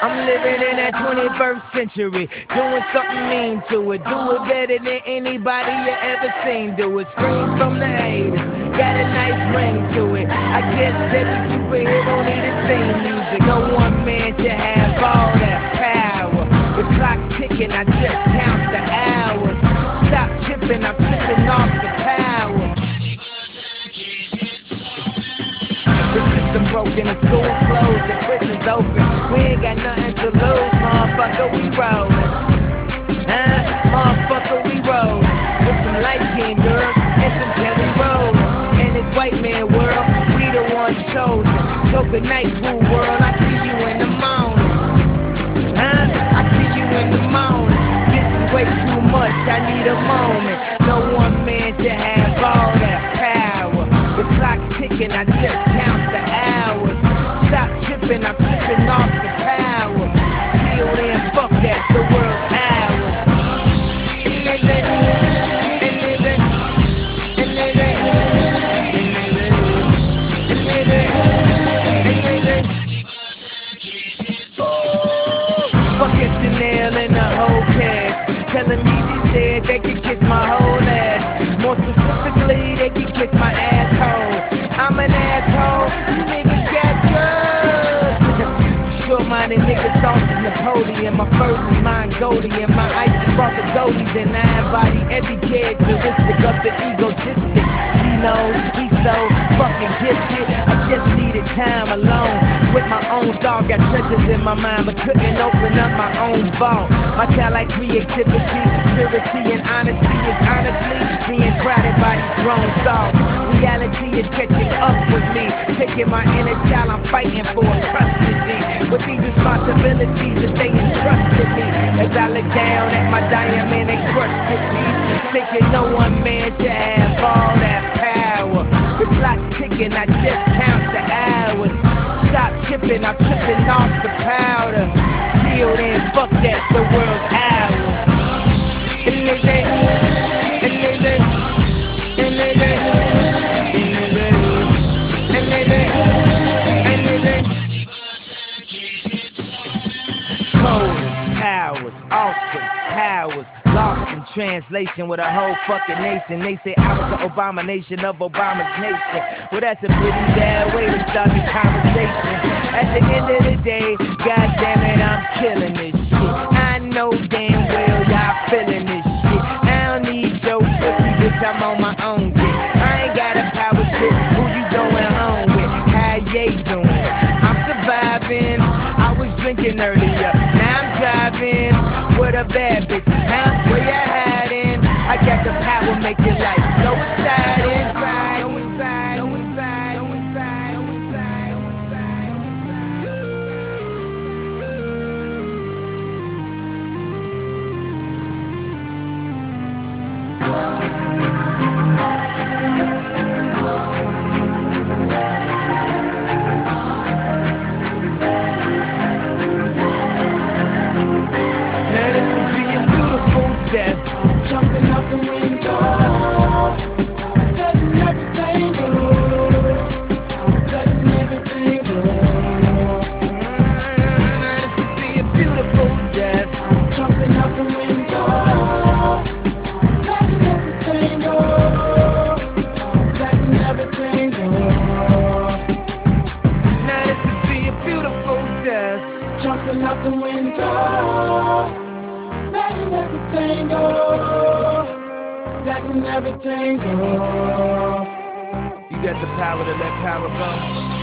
I'm living in that 21st century, doing something mean to it. Do it better than anybody you ever seen. Do it, scream from the haters, got a nice ring to it. I guess every superhero need a theme music. No one man should have all that power. The clock's ticking, I just count the hours. Stop chipping, I'm flipping off the power. The system broken, the school's closed, the prison's open. We ain't got nothing to lose, motherfucker, we rollin'. Motherfucker, we rollin'. With some light-skinned girls and some Kelly Rowland. In this white man world, we the ones chosen. So good night, cool world, I see you in the morning. I see you in the morning. This is way too much, I need a moment. No one man should have all that power. The clock's ticking, I just count the hours. Stop tripping, I'm flipping off the power. Till then, fuck that, the world's ours. Fucking Chanel and the whole cast, telling me they said they could kiss my whole ass. More specifically, they could kiss my asshole. I'm an asshole, you niggas got drugs. Short-minded niggas sauce is Napoleon. My furs is Mongolian. My ice is brought the goldies, and I embody every characteristic of the egotistic. He knows he's so fucking gifted. I just needed time alone with my own thought. Got treasures in my mind, but couldn't open up my own vault. My talent, creativity, purity, and honesty is honestly being crowded by these grown thoughts. Reality is catching up with me, taking my inner child. I'm fighting for custody with these responsibilities that they entrusted me. As I look down at my diamond and crushed piece, thinking no one man should have all that power. The clock's ticking, I just count the hours. Stop chipping, I'm tripping off the powder. Till then, fuck that, the world's ours. Powers, awesome powers, lost in translation with a whole fucking nation. They say I was the abomination of Obama's nation. Well, that's a pretty bad way to start the conversation. At the end of the day, god damn it, I'm killing this shit. I know damn well y'all feeling this shit. I don't need your pussy, bitch, I'm on my own dick. I ain't got a power trip, who you going home with? How you doing? I'm surviving, I was drinking earlier, now I'm driving with a bad bitch, huh? Where you hiding? I got the power, make your life so exciting. So exciting, so exciting, so exciting, so exciting, so death, jumping out the window, letting everything go, letting everything go. This would be a beautiful death, jumping out the window, letting everything go, letting everything go. Now this would be a beautiful death, jumping out the window. Letting everything go, letting everything go. You got the power to let power go.